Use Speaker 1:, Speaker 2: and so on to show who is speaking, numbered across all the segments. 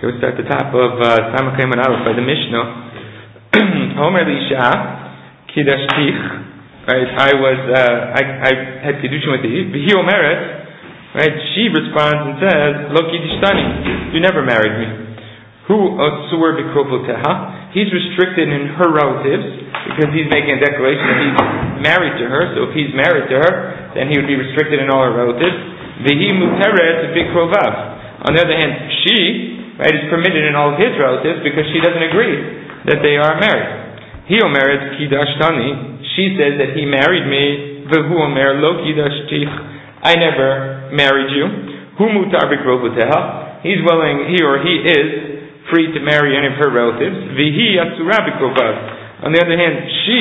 Speaker 1: Okay, we'll start at the top of Samach Yom Aleph by the Mishnah. Homer Lisha Kiddushtich. Right, I had Kiddushin with the V'hi Omeret. Right, she responds and says, Lo Kiddushtani, you never married me. Hu Osur B'Krovoteha. He's restricted in her relatives because he's making a declaration that he's married to her. So if he's married to her, then he would be restricted in all her relatives. V'hi Muteret B'Krovav. On the other hand, she, right, is permitted in all of his relatives because she doesn't agree that they are married. He omeret kidashtani. She says that he married me. V'hu omer lo kidashtich. I never married you. Hu mutar b'krovoteha. He or he is free to marry any of her relatives. V'hi asura b'krovav. On the other hand, she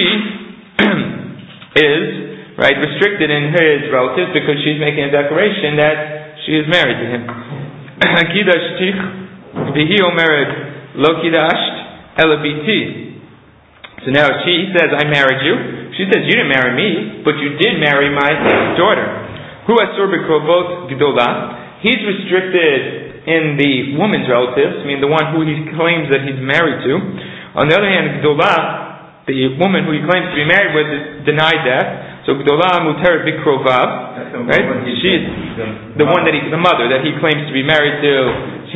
Speaker 1: is, right, restricted in his relatives because she's making a declaration that she is married to him. Kidashtich. V'hi omeret lo kidasht ela biti. So now she says, I married you. She says, you didn't marry me, but you did marry my daughter. Hu asur b'krovot gdola. He's restricted in the woman's relatives, I mean the one who he claims that he's married to. On the other hand, gdola, the woman who he claims to be married with, denied that. So gdola muter b'krovav, right? She is the one that the mother that he claims to be married to. She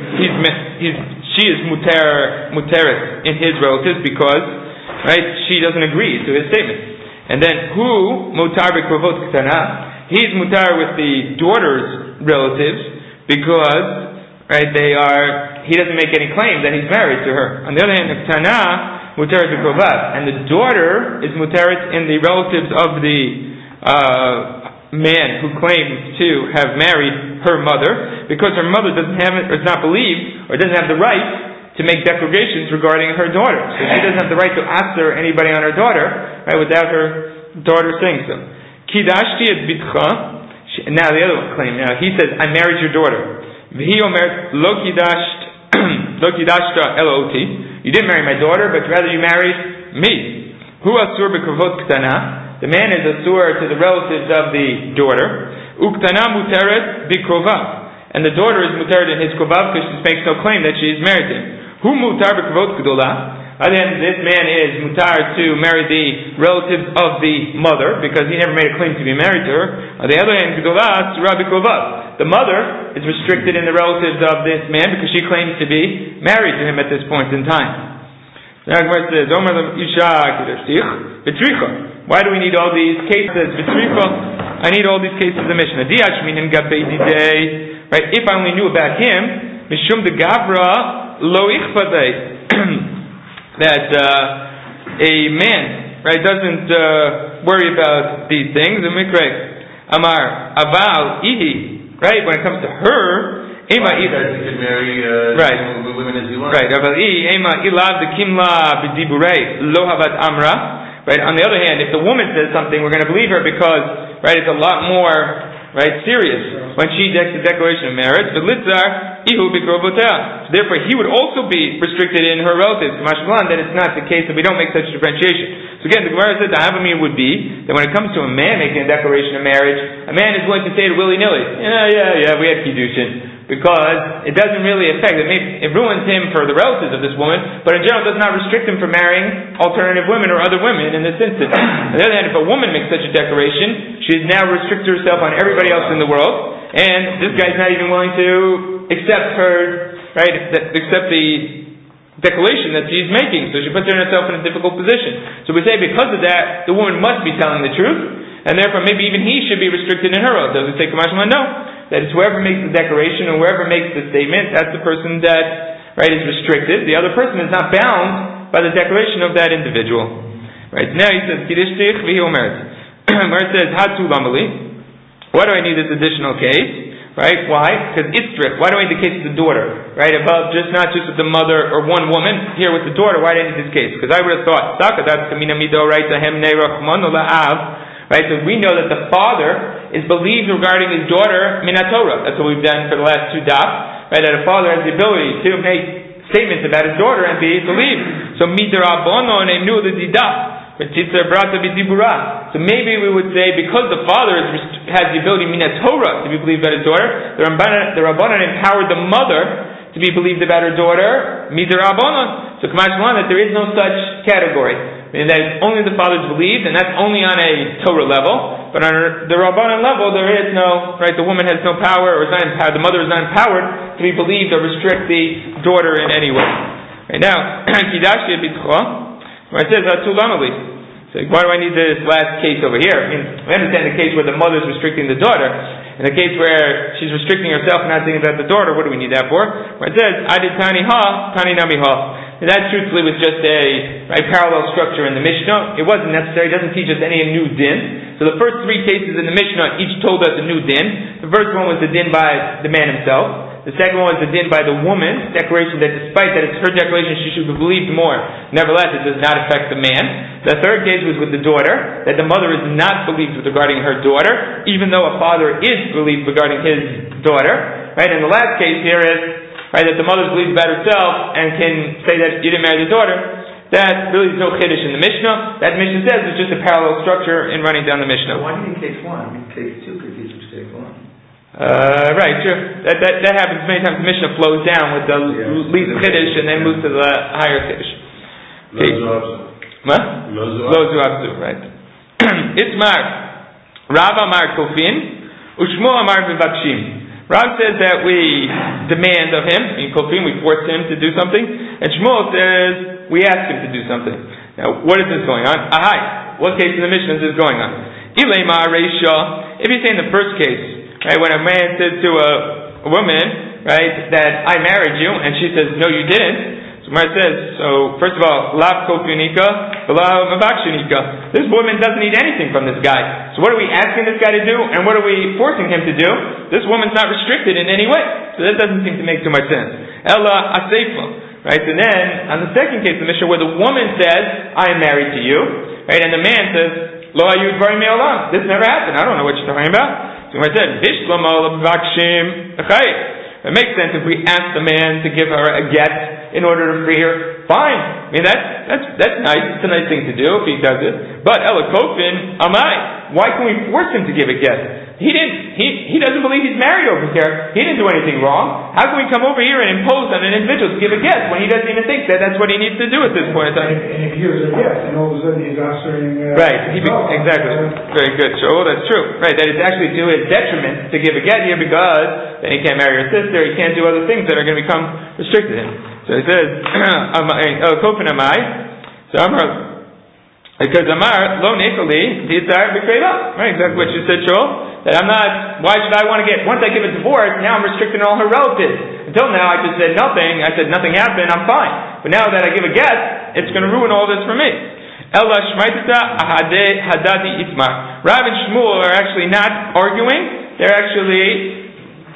Speaker 1: is muteret in his relatives because, right, she doesn't agree to his statement. And then who mutar b'krovot ktana? He's mutar with the daughter's relatives because, right, he doesn't make any claim that he's married to her. On the other hand, ktana muteret b'krovav, and the daughter is muteret in the relatives of the man who claims to have married her mother, because her mother doesn't have it, or is not believed, or doesn't have the right to make declarations regarding her daughter. So she doesn't have the right to answer anybody on her daughter, right, without her daughter saying so. Kidashti et bitcha. Now the other claim. Now he says, I married your daughter. V'hi omer lo kidashta eloti. You didn't marry my daughter, but rather you married me. Hu asur b'krovot ktana. The man is asur to the relatives of the daughter. Uktana muteret bikrovav. And the daughter is muteret in his krovav because she makes no claim that she is married to him. Hu mutar b'krovot gdola. Then this man is mutar to marry the relatives of the mother because he never made a claim to be married to her. On the other hand, gdola asura bikrovav. The mother is restricted in the relatives of this man because she claims to be married to him at this point in time. Now Gemara says, Omer Isha Kiddushtich B'tricha. Why do we need all these cases? I need all these cases of Mishnah. Right? If I only knew about him, Mishum de Gavra Lo Ichpadei. That a man, right, doesn't worry about these things. Amar Aval Ihi. Right? When it comes to her, Ema either
Speaker 2: he could marry women as he wants.
Speaker 1: Right. Aval Ihi Ema Ilav de Kimla B'Diburei Lo Havat Amra. Right. On the other hand, if the woman says something, we're going to believe her because, right, it's a lot more, right, serious when she makes the declaration of marriage. But litzar ihu b'krovotea. So therefore, he would also be restricted in her relatives. Mashmalan, that it's not the case that we don't make such differentiation. So again, the Gemara says the Havamir would be that when it comes to a man making a declaration of marriage, a man is willing to say it willy nilly. Yeah, we had kiddushin. Because it doesn't really affect it. It ruins him for the relatives of this woman, but in general it does not restrict him from marrying alternative women or other women in this instance. On the other hand, if a woman makes such a declaration, she is now restricted herself on everybody else in the world, and this guy's not even willing to accept the declaration that she's making. So she puts herself in a difficult position. So we say because of that, the woman must be telling the truth, and therefore maybe even he should be restricted in her relatives. We say, Kamashma, no. That it's whoever makes the declaration or whoever makes the statement, that's the person that, right, is restricted. The other person is not bound by the declaration of that individual. Right, now he says, Kiddushtich v'hi omeret. Where it says, Hatu lamali. Why do I need this additional case? Right, why? Because it's strict. Why do I need the case of the daughter? Right, above not just with the mother or one woman, here with the daughter, why do I need this case? Because I would have thought, Saka, that's kamina mido, right, tahem neirachman la'av. Right, so we know that the father is believed regarding his daughter Minatorah. That's what we've done for the last two daf. Right, that a father has the ability to make statements about his daughter and be believed. So midirabono nemnu l'didaf. So maybe we would say because the father has the ability Minatorah to be believed by his daughter, the Rabbanan empowered the mother to be believed about her daughter, midirabanan. So Kamash Malan, that there is no such category. Meaning that only the father is believed, and that's only on a Torah level. But on the Rabbanan level, there is no, right, the woman has no power, or is not empowered, the mother is not empowered to be believed or restrict the daughter in any way. Right now, Kidashi Bitchua, where it says, Atulamali. So why do I need this last case over here? I mean, we understand the case where the mother is restricting the daughter. In the case where she's restricting herself and not thinking about the daughter, what do we need that for? Where it says, Adit Tani Ha, Tani Nami Ha. And that truthfully was just a parallel structure in the Mishnah. It wasn't necessary. It doesn't teach us any new din. So the first three cases in the Mishnah each told us a new din. The first one was the din by the man himself. The second one was the din by the woman, declaration that despite that it's her declaration she should be believed more, nevertheless it does not affect the man. The third case was with the daughter, that the mother is not believed regarding her daughter, even though a father is believed regarding his daughter. Right? And the last case here is right, that the mother is believed about herself and can say that you didn't marry the daughter. That really is no chiddush in the Mishnah. That Mishnah says it's just a parallel structure in running down the Mishnah.
Speaker 2: Why do you mean case one? I mean case two could teach case one.
Speaker 1: Right, sure. That happens many times. The Mishnah flows down with the least chiddush and then moves to the higher chiddush. Lo Zuabzu, right. Itmar, Rav Amar Kofin, Ushmo Amar Vivakshim. Rav says that we demand of him, in Kofin we force him to do something, and Shmuel says we ask him to do something. Now, what is this going on? Ahai, what case in the Mishnah is this going on? Ilema Reisha, if you say in the first case, right, when a man says to a woman, right, that I married you, and she says, no, you didn't. So Gemara says, so first of all, lav kofunika, lav mavakshunika. This woman doesn't need anything from this guy. So what are we asking this guy to do, and what are we forcing him to do? This woman's not restricted in any way. So that doesn't seem to make too much sense. Ella aseifa. Right, and then on the second case of the Mishnah, where the woman says, I am married to you, right, and the man says, lo ayu dvarim me'olam. This never happened. I don't know what you're talking about. So I said, it makes sense if we ask the man to give her a get in order to free her. Fine. I mean, that's nice. It's a nice thing to do if he does it. But Elikofin, Amai, why can we force him to give a get? He doesn't believe he's married over here. He didn't do anything wrong. How can we come over here and impose on an individual to give a get when he doesn't even think that that's what he needs to do at this point in time?
Speaker 3: And if he gives a get, and all of a sudden he's answering...
Speaker 1: right. Exactly. Very good. So that's true. Right. That it's actually to his detriment to give a get here because then he can't marry her sister. He can't do other things that are going to become restricted to him. So he says, Kofin Amai. So because Amar lo nekoli ditzar b'kreva. Right. Exactly what you said, Joel. That I'm not, why should I want to get, once I give a divorce, now I'm restricting all her relatives. Until now I just said nothing, I said nothing happened, I'm fine. But now that I give a get, it's going to ruin all this for me. Ella shmaitata ahade hadati itmar. Rav and Shmuel are actually not arguing, they're actually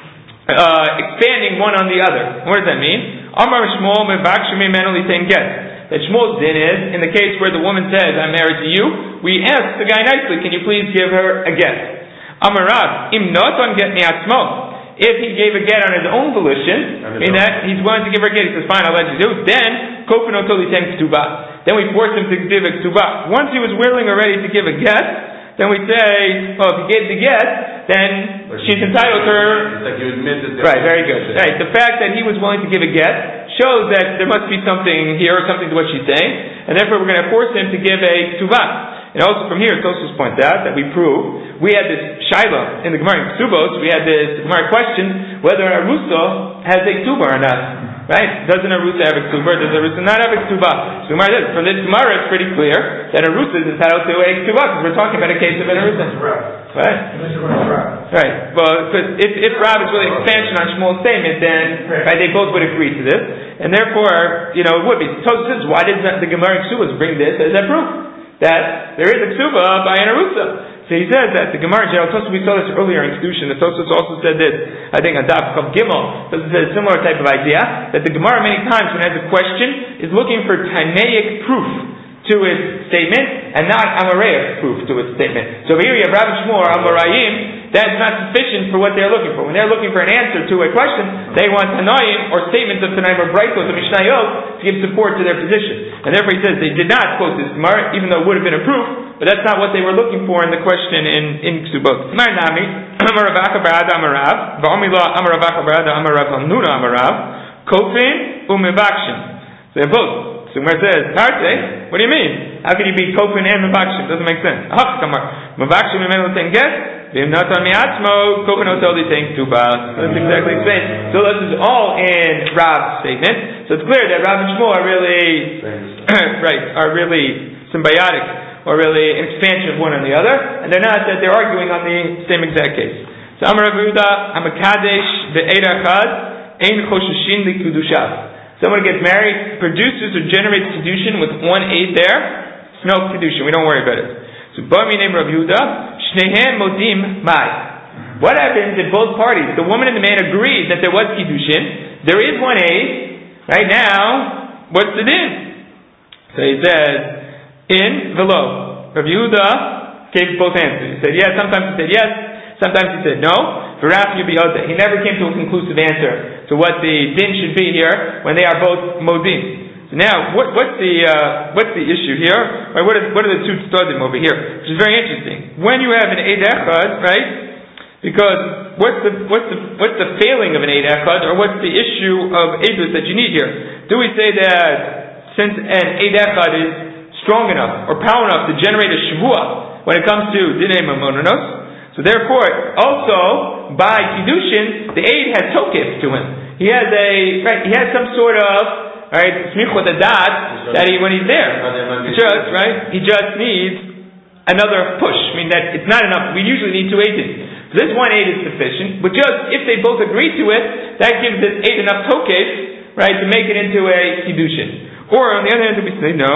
Speaker 1: expanding one on the other. What does that mean? Amar Shmuel mevakshimi menoli ten get. That Shmuel's din is, in the case where the woman says, I'm married to you, we ask the guy nicely, can you please give her a get? Amarav, im noton get miatzmo. If he gave a get on his own volition, meaning that he's willing to give her a get, he says, fine, I'll let you do it. Then, kofin otoli ten k'tuba. Then we force him to give a k'tuba. Once he was willing already to give a get, then we say, well, if he gave the get, then she's entitled to her...
Speaker 2: It's like you admit that...
Speaker 1: Right, very good. Right, the fact that he was willing to give a get shows that there must be something here, or something to what she's saying, and therefore we're going to force him to give a k'tuba. And also from here, Tosfos points out that we prove, we had this Shaila in the Gemara in Ksubos, we had this Gemara question whether an Arusa has a Ktuba or not. Right? Doesn't an Arusa have a Ktuba, or does an Arusa not have a Ktuba? So Gemara says, from this Gemara it's pretty clear that an Arusa is entitled to a Ktuba, because we're talking about a case of an Arusa. Right? Right. Well, because if Rav is really expansion on Shmuel's statement, then right, they both would agree to this. And therefore, it would be. Tosfos says, why does the Gemara in Ksubos bring this as a proof? That there is a ksuba by an arusa. So he says that the Gemara in general, we saw this earlier in Kedushin, the Tosfos also said this, I think on Daf Chav Gimel, Tosfos said a similar type of idea, that the Gemara many times when it has a question, is looking for Tanaic proof to its statement, and not Amaraic proof to its statement. So here you have Rav and Shmuel or Amarayim, that's not sufficient for what they're looking for. When they're looking for an answer to a question, they want Tanaim or statements of Tanaim or Braitos or Mishnayot to give support to their position. And therefore he says they did not quote this Gemara, even though it would have been a proof, but that's not what they were looking for in the question in Ksubot. Mar Nami, Amar Rav Acha Barada Amarav, Va'omila Amar Rav Acha Barada Amar Rav Hamnuna Amarav, kofin umevakshim. So they're both. So where it says Tarte, what do you mean? How can you be kofin and mevakshim? Doesn't make sense. Mevakshim imenu ten get. Vim natan miatzmo kofin otoli ten tuba. That's exactly explained. So this is all in Rab's statement. So it's clear that Rav and Shmuel are really are really symbiotic, or really an expansion of one on the other, and they're not that they're arguing on the same exact case. So Amar Rav Yehuda Hamakadesh ve'ed echad ein chosheshin likudushav. Someone gets married, produces or generates kedushin with one aid there. It's no kedushin. We don't worry about it. So Bami name Rav Yehuda shnehem modim mai. What happens if both parties, the woman and the man, agreed that there was kedushin? There is one aid. Right now, what's the din? So he says, in velo. Rav Yehuda gave both answers. He said yes, sometimes he said yes, sometimes he said no. V'raf yubiyoteh. He never came to a conclusive answer to what the din should be here when they are both modim. So now, what's the issue here? Right, what are the two tzadim over here? Which is very interesting. When you have an eid echad, right? Because what's the failing of an eid echad, or what's the issue of eidus that you need here? Do we say that since an eid echad is strong enough or powerful enough to generate a shavua when it comes to dinei mamonos, so therefore also by kiddushin the aid has tokif to him. He has some sort of smichot adat that when he's there, he just needs another push. I mean that it's not enough. We usually need two aids. This one aid is sufficient, but just if they both agree to it, that gives this aid enough tokef, right, to make it into a kiddushin. Or on the other hand, we say no,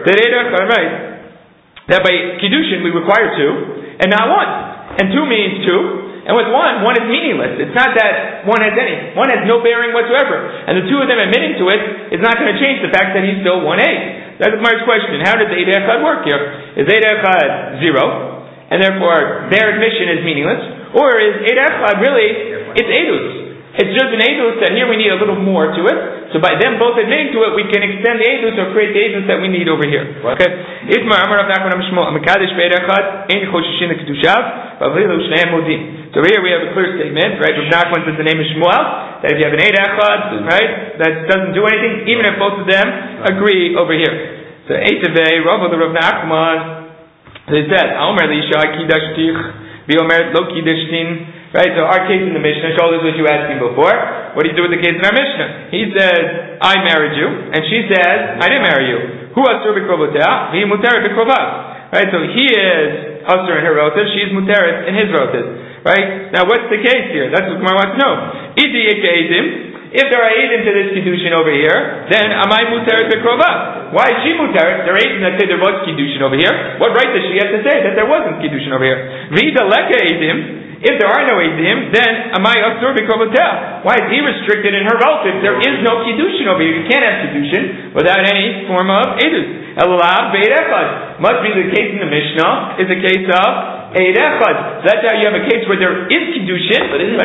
Speaker 1: that by kiddushin we require two, and not one, and two means two, and with one is meaningless. It's not that one has no bearing whatsoever, and the two of them admitting to it is not going to change the fact that he's still one aid. That's the first question. How does eid echad work here? Is eid echad zero, and therefore their admission is meaningless? Or is eid echad really, it's eidus. It's just an eidus that here we need a little more to it. So by them both admitting to it, we can extend the eidus or create the eidus that we need over here. Okay? Itmar Amar Rav Nachman Shmuel Mekadesh ve'ed echad ein chosheshin lekudushav v'avilu shneim modim. So here we have a clear statement, right? Rav Nachman says the name is Shmuel, that if you have an eid echad, right, that doesn't do anything, even if both of them agree over here. So Eitavei Rav Nachman, they said, Omer Lisha Kidashtich. Right, so our case in the Mishnah, Shaul, is what you asked me before. What do you do with the case in our Mishnah? He says, I married you, and she says, I didn't marry you. Who asur b'krovotea? V'hi muteret b'krovav. Right, so he is asur in her relatives, she is muteret in his relatives. Right, now what's the case here? That's what Gemara wants to know. Idi yekeidim. If there are eidim to this kiddushin over here, then am I muteret b'krovav? Why is she muteret? There are eidim that say there was kiddushin over here. What right does she have to say that there wasn't kiddushin over here? V'ida leka eidim. If there are no eidim, then am I asur b'krovotea? Why is he restricted in her relatives? There is no kiddushin over here. You can't have kiddushin without any form of eidus. Elav ve'ed echad. Must be the case in the Mishnah is a case of eid echad. So that's how you have a case where there is kiddushin, but and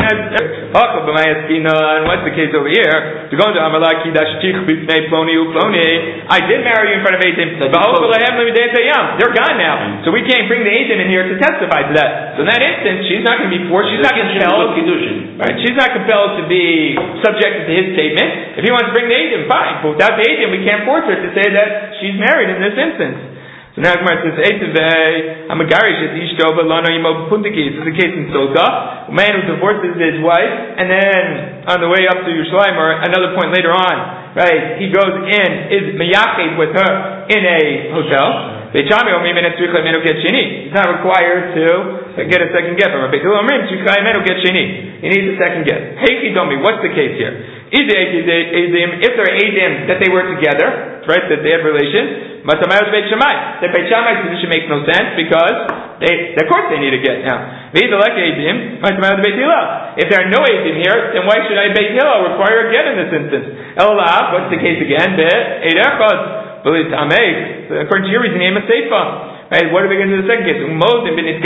Speaker 1: what's the case over here? To go into Amalak Kidashtich b'fnei ploni uploni. I did marry you in front of eidim. They're gone now, so we can't bring the eidim in here to testify to that. So in that instance, she's not going to be forced. She's not compelled. Right? She's not compelled to be subjected to his statement. If he wants to bring the eidim, fine. But without the eidim, we can't force her to say that she's married in this instance. So now Gemara says, I'm a garish at Ishto, but Lano Yimo Puntiki. This is a case in Sota. A man who divorces his wife, and then on the way up to Yerushalayim, or another point later on, right, he goes in, is meyachid with her in a hotel. He's not required to get a second get from her. He needs a second get. Hey, what's the case here? If there are eidim that they were together, right, that they had relations, then Beit Shammai's position makes no sense because of course they need a get now. If there are no eidim here, then why should I Beit Hillel require a get in this instance? Elav, what's the case again? According to your reasoning, I'm a seifa. Right? What are we going to do in the second case? When it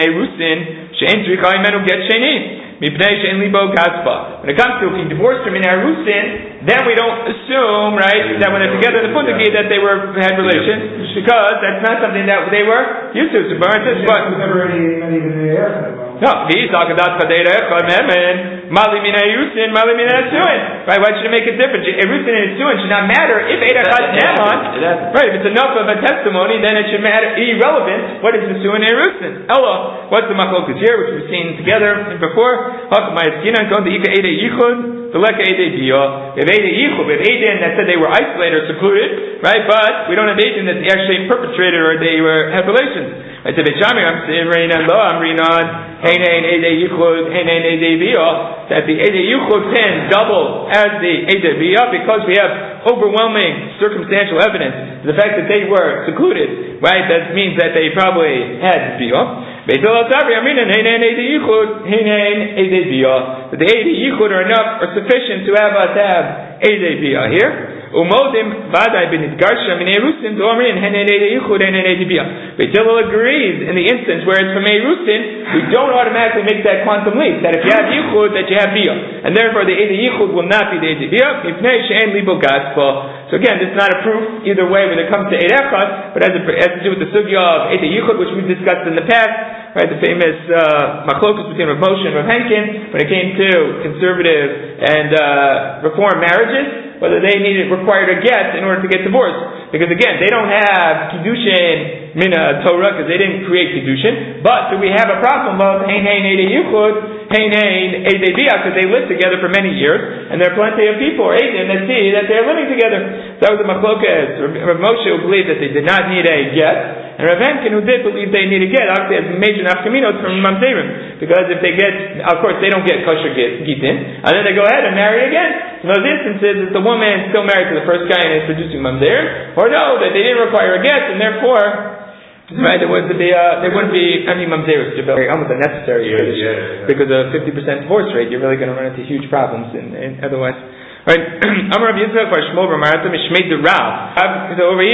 Speaker 1: comes to if he divorced her in Arusin, then we don't assume, right, that when they're together in the Pundaki that they had relations, because that's not something that they were used to. So Baruch says, but no, Mali Mina Erusin, Mali Mina Esuin. Right? Why should it make a difference? Erusin and Esuin should not matter if Eid Echad Neman. Right? If it's enough of a testimony, then it should matter. Irrelevant. What is Esuin and Erusin? Ella, what's the machlokas here, which we've seen together before? The Leka Eidei Biyah. We have Eidei Yichud. We have Eidei that said they were isolated or secluded, right? But we don't have Eidei that they actually perpetrated or they had relations. I said, I'm Rinan, Heinein Eidei Yichud, Heinein Eidei Biyah, that the Eidei Yichud can double as the Eidei Biyah because we have overwhelming circumstantial evidence. The fact that they were secluded, right? That means that they probably had Biyah. That the Eidei Yichud are enough or sufficient to have us have Eidei Biyah here. Umodim Vadai bin Idgarsha min Erusin Domrin Henen Eidei Yichud Henen Eidei Biyah. Beit Hillel agrees in the instance where it's from Erusin, we don't automatically make that quantum leap. That if you have Yichud, that you have Biyah, and therefore the Eidei Yichud will not be the Eidei Biyah. Mipnei she'en libo gaspah. So again, this is not a proof either way when it comes to Eid Echad, but has to do with the sugya of Eidei Yichud, which we've discussed in the past. Right, the famous machlokus between Rav Moshe and Rav Henkin when it came to conservative and reform marriages, whether they required a get in order to get divorced. Because again, they don't have kiddushin mina Torah because they didn't create kiddushin. But do we have a problem of hein eidei yichud, hein eidei biyah because they lived together for many years, and there are plenty of people or eidim that see that they're living together. So that was the machlokas. Rav Moshe who believed that they did not need a get, and Rav Henkin who did believe they need a get. Obviously, has major nafkaminos from mamzerim because if they get, of course, they don't get kosher gitin, and then they go ahead and marry again. In those instances, is the woman still married to the first guy and is producing mamzerim, or no, that they didn't require a get, and therefore, right, there wouldn't be any mamzeros, almost unnecessary because of 50% divorce rate. You're really going to run into huge problems in otherwise. Right? Amar Rav Yitzchak bar Shmuel bar Maratam Mishmei the Rav. So over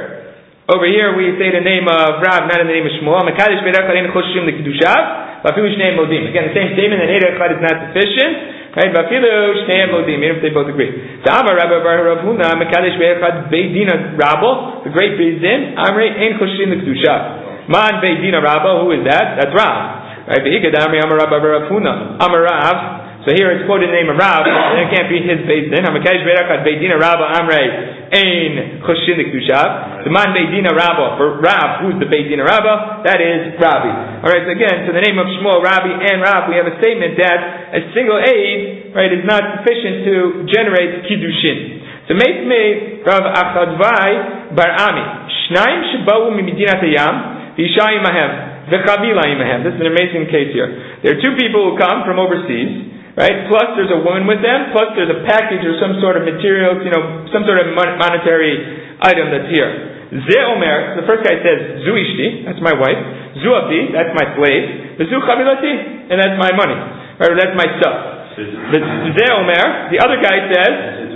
Speaker 1: here we say the name of Rav, not in the name of Shmuel. Mekadesh be'erachad ein choshim lekidushav, v'afilu shnei modim. Again, the same statement that Eid Echad is not sufficient. Right, Vafilu Shnei Modim, even if they both agree. The Amar Rabbi Bar Rav Huna Mekadesh Be'echad Beidina Rabbo, the great Beis Din, Amrei Ein Choshim L'Kedusha. Man Beidina Rabbo, who is that? That's Rav. Right, Ve'ikad Amrei Amar Rabbi Bar Rav Huna, Amar Rav. So here it's quoted the name of Rav, and it can't be his Beis Din. Mekadesh Be'echad Beidina Rabbo Amrei Ein Choshim L'Kedusha. The Man Beidina Rabbo, for Rav, who's the Beidina Rabbo? That is Rabbi. Alright, so again, so the name of Shmuel, Rabbi, and Rav, we have a statement that a single aid, right, is not sufficient to generate kiddushin. So make me Rav Achadvai Bar Ami. Shnaim shebau mimidinat hayam, v'isha imahem, v'chavila imahem. This is an amazing case here. There are two people who come from overseas, right? Plus there's a woman with them, plus there's a package or some sort of materials, some sort of monetary item that's here. Ze Omer, the first guy says, Zu Ishti, that's my wife. Zu Abdi, that's my slave. Zu Chavilati, and that's my money. Or that's my stuff. Ze Omer, the other guy says,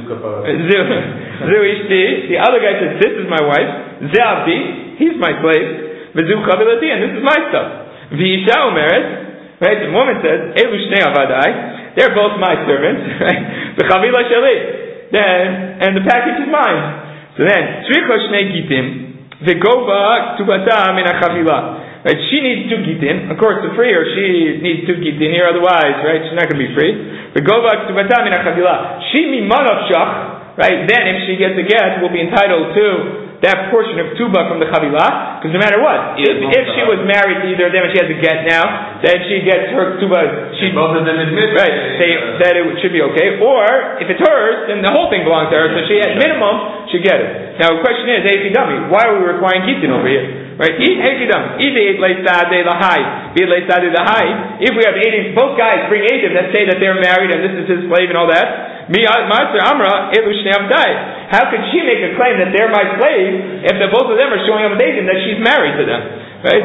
Speaker 1: Zu Ishti, the other guy says, this is my wife. Ze Abdi, he's my slave. Zu Chavilati, and this is my stuff. V'isha Omeret, right, the woman says, Elu Shnei Avadai, they're both my servants, right? V'chavila Shali, and the package is mine. So then, Tzricha Shnei Gitim, V'gova Ktubata Min HaChavila. Right, she needs 2 Gitin. Of course, to free her, she needs 2 Gitin here, otherwise, right, she's not going to be free. V'gova Ktubata Min HaChavila. She Mimanav Shach, right, then if she gets a get, will be entitled to that portion of Tuba from the Chavilah, because no matter what, if she was married to either of them and she has a get now, then she gets her Tuba,
Speaker 2: both of them admit
Speaker 1: that it should be okay, or if it's hers, then the whole thing belongs to her, so she at minimum should get it. Now the question is, Eifidami, why are we requiring Gitin over here? Right? If we have Eidim, both guys bring Eidim that say that they're married and this is his slave and all that. How could she make a claim that they're my slave if the both of them are showing up with Eidim that she's married to them? Right?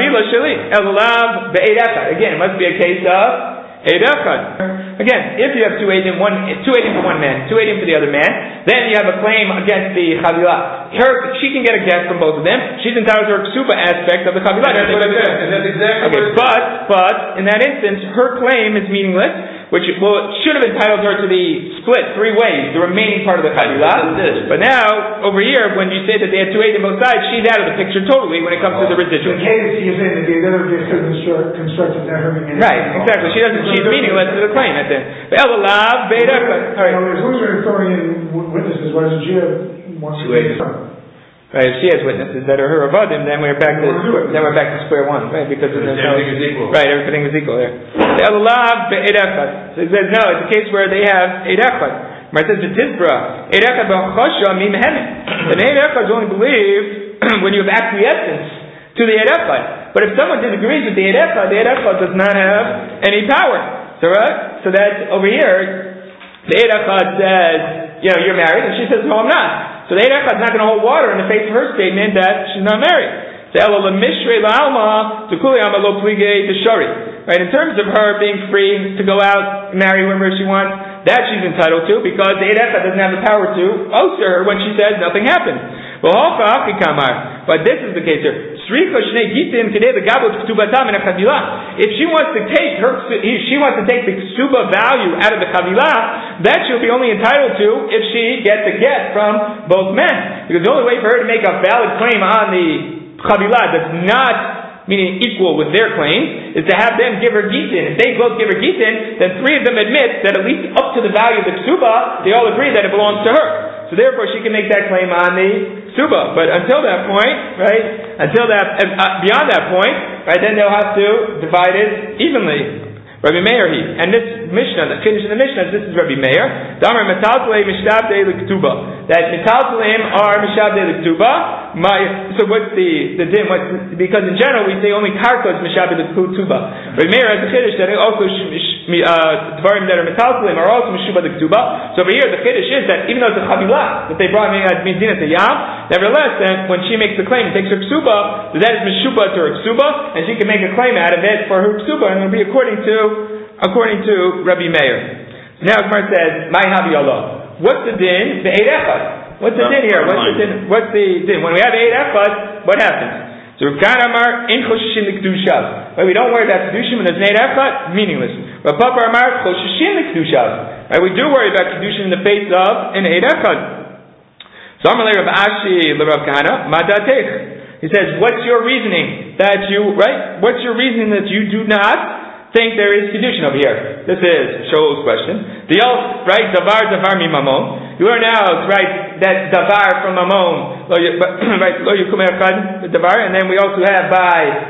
Speaker 1: Again, it must be a case of Eid Echad. Again, if you have 2 Eidim, 2 Eidim for one man, 2 Eidim for the other man, then you have a claim against the Chavilah. She can get a get from both of them. She's entitled to her ksuba aspect of the Chavilah.
Speaker 2: That's exactly
Speaker 1: but in that instance, her claim is meaningless. should have entitled her to be split 3 ways, the remaining part of the Chavilah. But now, over here, when you say that they had 2 eidim both sides, she's out of the picture totally when it comes to the residual.
Speaker 3: In case you're saying that the other gift is constructed never being
Speaker 1: right, exactly. She's meaningless to the claim at the end. But Elalav, Beta, all right.
Speaker 3: As long as you're throwing in witnesses, why doesn't she have 1 eidim?
Speaker 1: Right, if she has witnesses that are her avadim, then we're back to square one, right? Because
Speaker 2: everything is equal.
Speaker 1: Right, everything is equal there. So it says no, it's a case where they have eid echad. It says v'tizbra eid echad b'chosha mimehemet. The eid echad is only believed when you have acquiescence to the eid echad. But if someone disagrees with the eid echad does not have any power. So so that's over here. The eid echad says, you're married, and she says, no, I'm not. So the eid echad is not going to hold water in the face of her statement that she's not married. Right? In terms of her being free to go out and marry whoever she wants, that she's entitled to, because the eid echad doesn't have the power to oster her when she says nothing happened. But this is the case here. If she wants to take the ksuba value out of the chavilah, that she'll be only entitled to if she gets a get from both men. Because the only way for her to make a valid claim on the chavilah that's not meaning equal with their claim is to have them give her gitin. If they both give her gitin, then 3 of them admit that at least up to the value of the ksuba, they all agree that it belongs to her. So therefore, she can make that claim on the ksuba. But until that point, right? Beyond that point, right? Then they'll have to divide it evenly. Rabbi Meir and this Mishnah, the finish of the Mishnah, this is Rabbi Meir. Damar metaltalei mishdabdei l'ktuba. That metaltalim are mishdabdei l'ktuba. So what's the din? Because in general we say only karka is mishdabdei l'ktuba. Rabbi Meir has a chiddush that also dvarim that are metaltalim are also mishdabdei l'ktuba. So over here the chiddush is that even though it's a chavilah that they brought me at Medina to Yam, nevertheless, then when she makes the claim and takes her ksuba, that is mishubah to her ksuba, and she can make a claim out of it for her ksuba, and it will be according to Rabbi Meir. Now Gemara says, "My havi Allah." What's the din? The eid echad. What's the din here? What's the din? When we have eid echad, what happens? So Rav Kana Amar in chosheshin l'kedushav. Right, we don't worry about kedushim when there's an eid echad. Meaningless. Rav Papa Amar chosheshin l'kedushav. Right, we do worry about kedushim in the face of an eid echad. So Amalei Rav Ashi l'Rav Kana madatech. He says, "What's your reasoning that you What's your reasoning that you do not think there is kedushin over here?" This is Shaul's question. The right, davar mi mamon. You are now that davar from mamon, right? Lo yukum echad davar, and then we also have by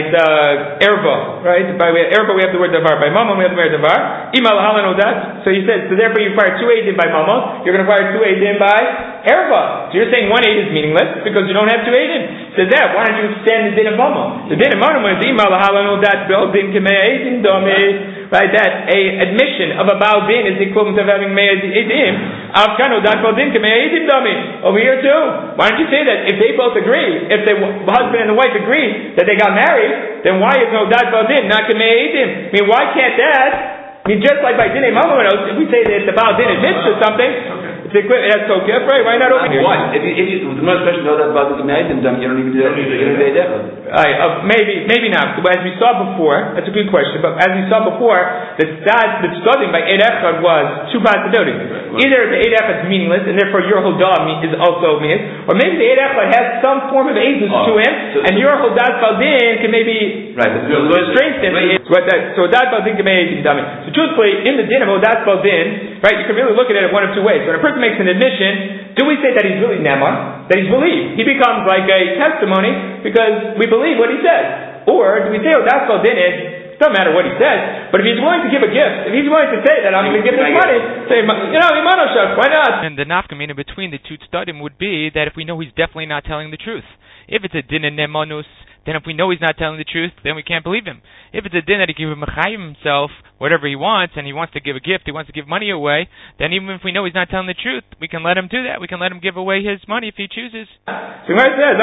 Speaker 1: erva, right? By erva we have the word davar. By mamon we have the word davar. Imal halan odat. So he said, so therefore you require 2 eidim by mamon. You're going to require 2 eidim by erva. So you're saying 1 eid is meaningless because you don't have 2 eidim. Says that. Why don't you extend the din of mamon? The din of mamon is imal halan odat bel din kemei eidim domi. Right, that a admission of a Baal Din is the equivalent of having made Eidim. Avkano dat Baal Din kemei Eidim dami. Over here too. Why don't you say that if they both agree, if the husband and the wife agree that they got married, then why is no dat Baal Din not kemei Eidim? I mean, why can't that? I mean, just like by Dinei Mamanos, if we say that the Baal Din admits to something, it's equivalent. That's so good, right? Why not over here?
Speaker 2: Why? If you the most question that about the kemei Eidim dami, you don't even do that.
Speaker 1: Maybe not. But as we saw before, that's a good question. But as we saw before, the studying by eid echad was 2 possibilities. Either the eid echad is meaningless, and therefore your hodah is also meaningless, or maybe the eid echad has some form of aidus to him, and your hodah baldin can maybe strengthen. So hodah baldin can maybe dummy. So truthfully, in the din of hodah baldin, right, you can really look at it one of 2 ways. When a person makes an admission, do we say that he's really nemar, that he's believed? He becomes like a testimony because we believe what he says. Or do we say, oh, that's all din it doesn't matter what he says, but if he's willing to give a gift, if he's willing to say that I'm going to give this money, say, Imanoshach, why not?
Speaker 4: And the nafkamina between the 2 tzadim would be that if we know he's definitely not telling the truth. If it's a din in nemanus, then if we know he's not telling the truth, then we can't believe him. If it's a din that he can mechayim himself whatever he wants, and he wants to give a gift, he wants to give money away, then even if we know he's not telling the truth, we can let him do that. We can let him give away his money if he chooses.
Speaker 1: So it says,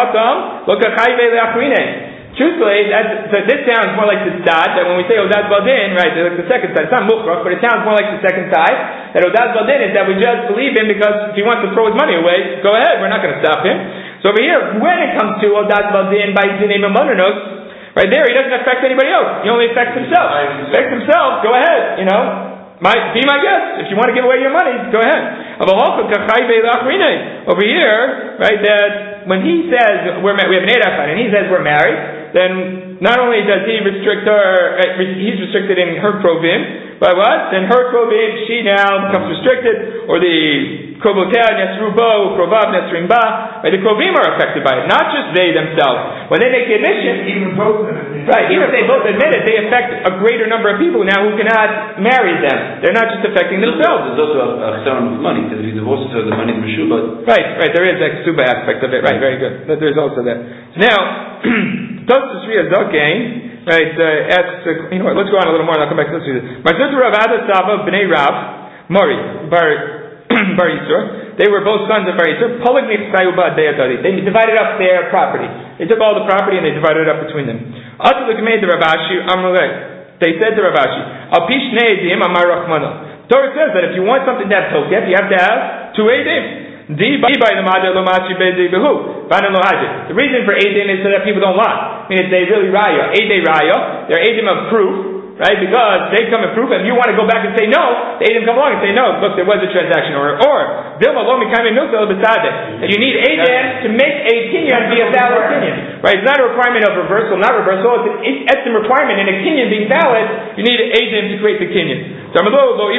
Speaker 1: truthfully, this sounds more like the side that when we say Odad Baldin, right, like the second side, it's not Mukhrach, but it sounds more like the second side, that Odad Baldin is that we just believe him because if he wants to throw his money away, go ahead, we're not going to stop him. So over here, when it comes to Odad Baldin by Dinei Mamonos, Right there, he doesn't affect anybody else. He only affects himself. Affects himself, go ahead, be my guest. If you want to give away your money, go ahead. Over here, right, that when he says we have an Eid Echad and he says we're married, then not only does he restrict her, he's restricted in her krovim, by what? Then her krovim, she now becomes restricted, or the krovotea nesrubo, krovav nesrimba, right? The krovim are affected by it, not just they themselves. When they make the admission, even if they both admit it, they affect a greater number of people now who cannot marry them. They're not just affecting themselves.
Speaker 2: There's also a chesed of money, because if he divorces her, the money is meshubah.
Speaker 1: Right, there is a ksuba aspect of it. Right, very good. But there's also that. Now, Tosfos Ria Zokain, right, asks, let's go on a little more and I'll come back to this. Marzuta Rav Ada Sava B'nei Rav Mori Bar Yisur. They were both sons of Bar Yisur. They divided up their property. They took all the property and they divided it up between them. They said to Rav Ashi, Torah says that if you want something to have tokef, you have to have two edim. The reason for edim is so that people don't lie. I mean, it's a really raya. Edei raya, they're edim of proof, right? Because they come in proof, and you want to go back and say no, the edim come along and say no, look, there was a transaction. Or Dilma lo mikayim milsa that you need edim to make a kinyan be a valid kinyan. Right? It's not a requirement of reversal, not reversal. It's an estimate requirement in a kinyan being valid. You need edim to create the kinyan. So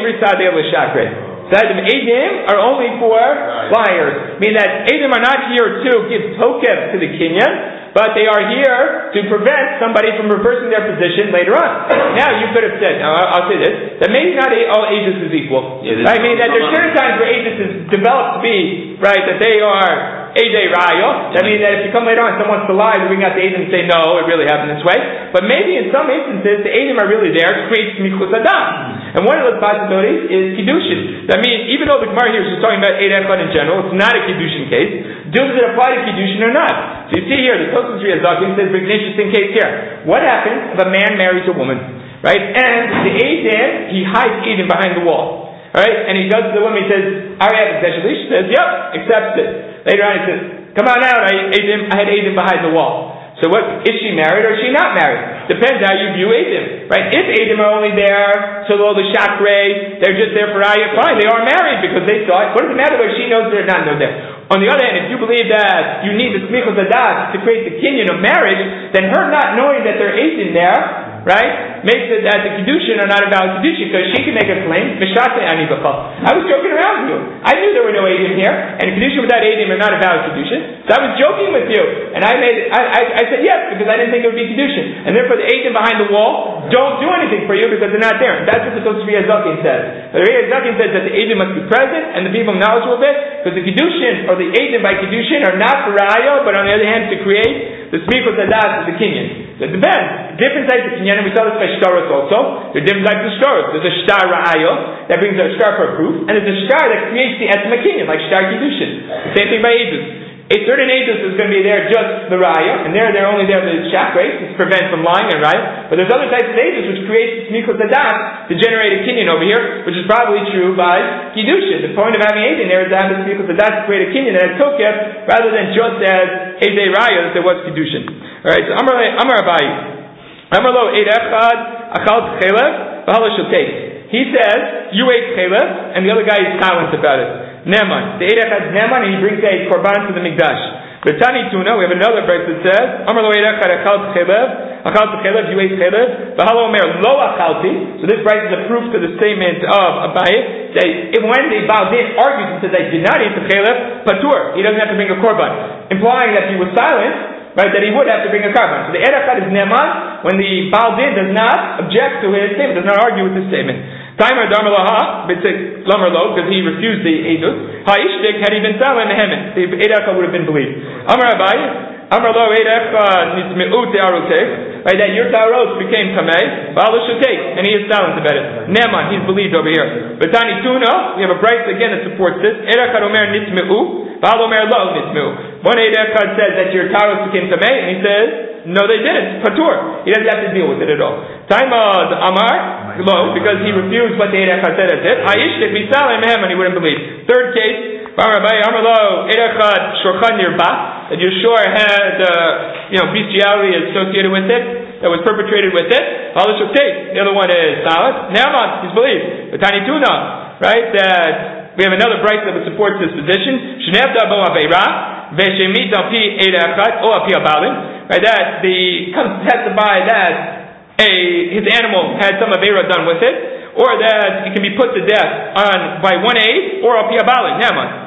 Speaker 1: Edim are only for liars. Meaning that Edim are not here to give tokef to the kinyan, but they are here to prevent somebody from reversing their position later on. Now you could have said, I'll say this, that maybe not all ages is equal. I mean that there's certain times where ages is developed to be, right, that they are Eidei Rayo. That means that if you come later on and someone wants to lie, we bring out the Edim and say, no, it really happened this way. But maybe in some instances, the Edim are really there to create Smichus Adam. And one of those possibilities is Kiddushin. That means, even though the Gemara here is just talking about Eid Echad in general, it's not a Kiddushin case. Does it apply to Kiddushin or not? So you see here, the Tosfos Ria Zokain says there's an interesting case here. What happens if a man marries a woman? Right? And the Edim, he hides Edim behind the wall. Alright? And he goes to the woman, he says, Ariad, she says, yep, accepts it. Later on he says, come on out, I had Edim behind the wall. So what, is she married or is she not married? Depends how you view Edim. Right? If Edim are only there to all the chakre, they're just there for Ayah, fine, they are married because they saw it. What does it matter whether she knows it or not knows it? On the other hand, if you believe that you need the smichus hadas to create the kinyan of marriage, then her not knowing that there are Edim there, right, makes it that the Kiddushin are not a valid Kiddushin, because she can make a claim, I was joking around with you. I knew there were no Edim here, and a Kiddushin without Edim are not a valid Kiddushin, so I was joking with you. And I said yes, because I didn't think it would be Kiddushin. And therefore the Edim behind the wall don't do anything for you because they're not there. And that's what the Tosfos Ria Zokain says. The Ria Zokain says that the Edim must be present, and the people knowledgeable of it, because the Kiddushin, or the Edim by Kiddushin, are not for Raya, but on the other hand to create the Smichus Hadas of the kinyan. So it depends. Different types of kinyan, and we saw this by Shtaros also. There are different types of Shtaros. There's a Shtar Ra'ayo, that brings a Shtar for proof, and there's a Shtar that creates the Etzma kinyan, like Shtar Kiddushin. Same thing by Edus. A certain Edus is going to be there just the Raya, and they're only there the chakre, to prevent from lying and Raya. But there's other types of Edus which create Smichus Hadas to generate a kinyan over here, which is probably true by Kiddushin. The point of having Edin there is to have the Smichus Hadas to create a kinyan that has tokef, rather than just as Eidei Raya that there was Kiddushin. Alright, so Amar Abayi. Amar Lo Eid Echad Achal Chelev V'Hala Shotei. He says, you ate Chelev, and the other guy is silent about it. Neman. The Eid Echad is Neman, and he brings a korban to the Mikdash. B'Tani Tuna, we have another verse that says, Amar Lo Eid Echad Achal Chelev, you ate Chelev, V'Hala Omer Lo Achalti. So this verse is a proof to the statement of Abayi. When the Baal Din argues and says, I did not eat the Chelev, Patur. He doesn't have to bring a korban. Implying that he was silent, right, that he would have to bring a korban. So the Eid Echad is Neman when the Baal Din does not object to his statement, does not argue with his statement. Timer Dharma Laha, B'Tzik Lamer Lo, because he refused the Eidus. Ha'ishtik, had he been silent, Nehemen, the Eid Echad would have been believed. Amar Abayi, Amar Lo Eid Echad Nitzmi'u Te'arotech, right, that your Ta'arot became Kamei, Ba'al Shotech, and he is silent about it. Neman, he's believed over here. B'Tani Tuna, we have a bright again that supports this. Eid Echad Omer Nitzmi'u, Ba'al Omer Lo Nitzmi'u. One Eid Echad says that your Ta'arot became Kamei, and he says, no, they didn't. Patur. He doesn't have to deal with it at all. Taima Amar Lo, because he refused what the Eid Echad said as it. Ha'ishtik Misalim Mehem, and he wouldn't believe. Third case, Amar Lo Eid Echad Shorchan Nirba, that Yeshua had bestiality associated with it. that was perpetrated with it. The other one is silent. Naaman, he's believed. The Tani Tuna, right? That we have another bright that would support this position. Right? That comes to testify that his animal had some Aveira done with it, or that it can be put to death by one aid, or Al Pi Abalin, Naaman.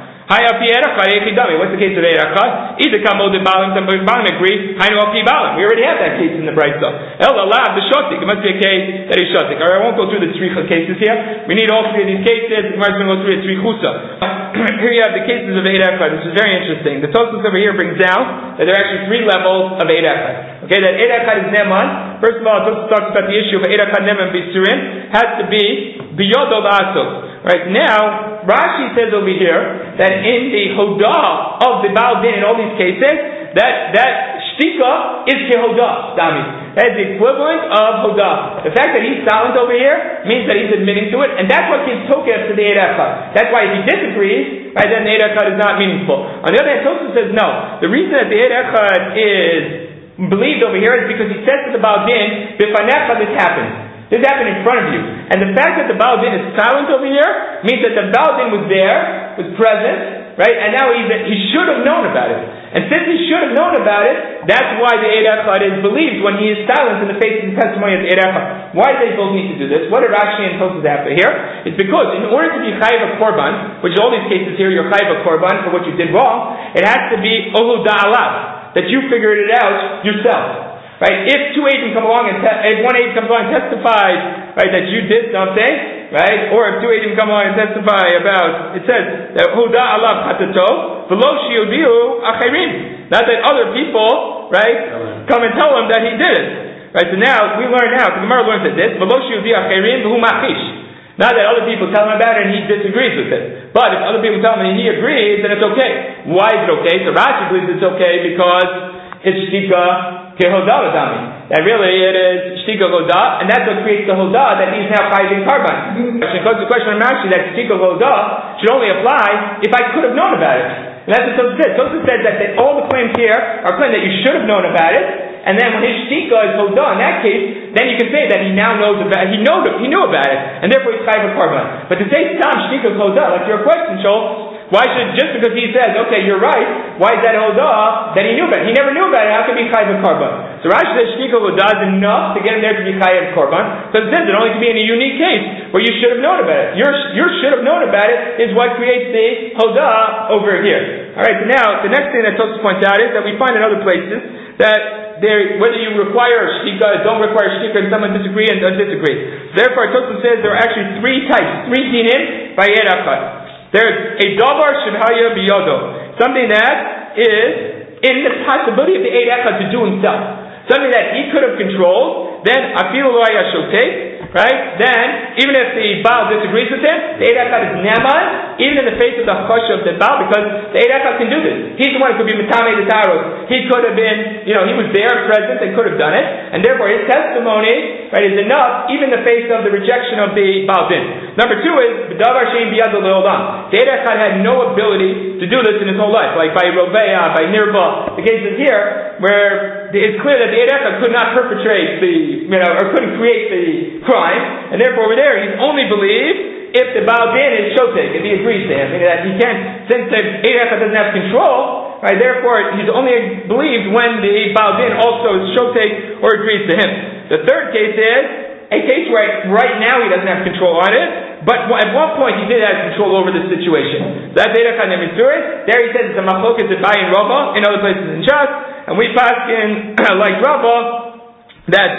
Speaker 1: What's the case of Eirachad? Either Kamod and Balim, some Balim agree, Hainu Al Pi Balim. We already have that case in the Brisa. El Alav, the Shotik. It must be a case that is Shotik. Alright, I won't go through the Tzricha cases here. We need all three of these cases. We're going to go through a Tzrichusa. Here you have the cases of Eirachad. This is very interesting. The Tosfos over here brings down that there are actually three levels of Eirachad. Okay, that Eirachad is Neman. First of all, Tosfos talks about the issue of Eirachad Neman Bisurim. Has to be Biyodol Asok. Right now, Rashi says over here that in the Hodah of the Baal Din in all these cases, that Shtika is Kehodah, Dami. That is the equivalent of Hodah. The fact that he's silent over here means that he's admitting to it, and that's what gives Tokef to the Eid Echad. That's why if he disagrees, right, then the Eid Echad is not meaningful. On the other hand, Tosfos says no. The reason that the Eid Echad is believed over here is because he says to the Baal Din, Bifanecha, this happened. This happened in front of you. And the fact that the Baal Din is silent over here means that the Baal Din was there, was present, right? And now he should have known about it. And since he should have known about it, that's why the Eid Echad is believed when he is silent in the face of the testimony of the Eid Echad. Why do they both need to do this? What do Rashi and Tosfos have here? It's because in order to be chayiv a korban, which all these cases here you're chayiv a korban for what you did wrong, it has to be olu da'alav, that you figured it out yourself. Right? If two agents come along and if one agent comes along and testifies, right, that you did something, right, or if two agents come along and testify about, it says that Huda alav chatato v'lo shiudiu achirim, not that other people, right, come and tell him that he did it. Right? So now we learn the Gemara learns that this v'lo shiudiu achirim v'hu machish. Not that other people tell him about it and he disagrees with it. But if other people tell him and he agrees, then it's okay. Why is it okay? So Rashi believes it's okay because it's shtika kehodah l'dami. That really it is shtika hodah, and that's what creates the hodah that he's now chayiv in karban. The question of Rashi that shtika hodah should only apply if I could have known about it. And that's what Tosfos said. Tosfos said that all the claims here are claims that you should have known about it, and then when his shtika is hodah, in that case, then you can say that he now knows about it. He knew about it, and therefore he's chayiv in karban. But to say stam shtika hodah, like your question, Shol, why should, just because he says, okay, you're right, why is that hodah that he knew about it? He never knew about it, how can he be chayiv korban? So Rashi says shtika hodah is enough to get him there to be chayiv korban, because it says it only can be in a unique case where you should have known about it. Your should have known about it is what creates the hodah over here. Alright, so now, the next thing that Tosfos points out is that we find in other places that whether you require shtika, don't require shtika, and someone disagree and disagree. Therefore, Tosfos says there are actually three types, three dinim by Eid Echad. There's a davar shivhaya biyodo, something that is in the possibility of the Eid Echad to do himself, something that he could have controlled. Then afilu lo haya shotei, right? Then even if the Baal disagrees with him, the Eid Echad is neman, even in the face of the chash of the Baal, because the Eid Echad can do this. He's the one who could be mitame the taros. He could have been, he was there, present, and could have done it, and therefore his testimony, right, is enough, even in the face of the rejection of the Baal Din. Number two is b'davar shein biyado le'olam. The Eid Echad had no ability to do this in his whole life, like by Roveah, by Nirva. The cases here where it's clear that the Eid Echad could not perpetrate or couldn't create the crime, and therefore over there he's only believed if the Baal Din is shotek, if he agrees to him, meaning that he can't, since the Eid Echad doesn't have control, right, therefore he's only believed when the Baal Din also is shotek or agrees to him. The third case is a case where right now he doesn't have control on it, but at one point he did have control over the situation. So that's Eid Echad Nemisuri. There he says it's a machlokas at Bayin Rava, in other places in Shas, and we pass in like Rava, that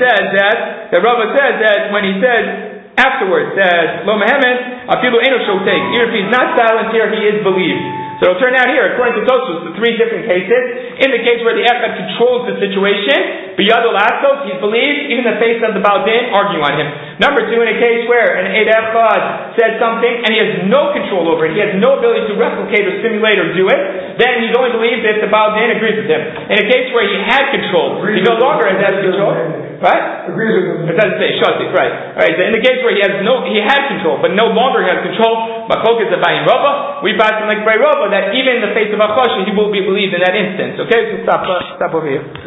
Speaker 1: Rava says that when he says afterwards that Lo Mehemet, Afilu Eno Shotek, even if he's not silent here, he is believed. So it'll turn out here, according to Tosfos, the three different cases. In the case where the Echad controls the situation, Biyadol Astos, he's believed, even in the face of the Baal Din, arguing on him. Number two, in a case where an Eid Echad says something and he has no control over it, he has no ability to replicate or simulate or do it, then he's only believed if the Baal Din agrees with him. In a case where he had control, he no longer has control. Right?
Speaker 3: Agrees with him.
Speaker 1: It doesn't say shatik, right? Alright, so in the case where he had control, but no longer has control, Machlokas at Bayin Rava, we pass him like by Rava, that even in the face of a chash, he will be believed in that instance. Okay, so stop over here.